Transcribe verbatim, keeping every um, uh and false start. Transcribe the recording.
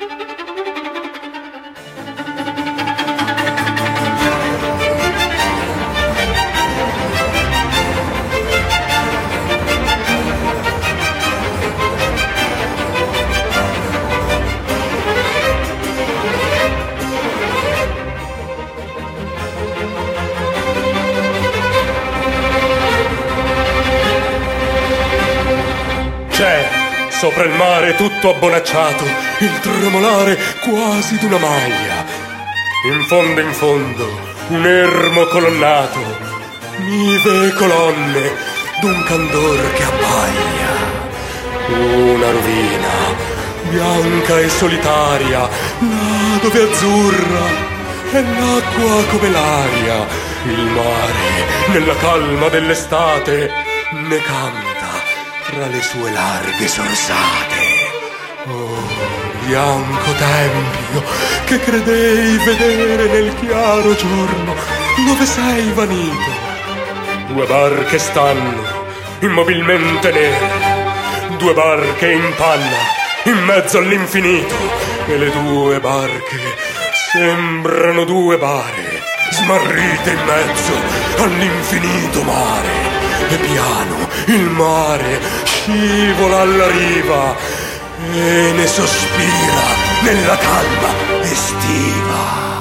C'è, sopra il mare tutto abbonacciato, il tremolare quasi d'una maglia. In fondo in fondo un ermo colonnato, nive colonne d'un candor che abbaglia. Una rovina bianca e solitaria, là dove azzurra è l'acqua come l'aria. Il mare nella calma dell'estate ne canta tra le sue larghe sorsate. Oh, bianco tempio che credei vedere nel chiaro giorno, dove sei vanito? Due barche stanno immobilmente nere, due barche in panna in mezzo all'infinito, e le due barche sembrano due bare smarrite in mezzo all'infinito mare. E piano il mare scivola alla riva e ne sospira nella calma estiva.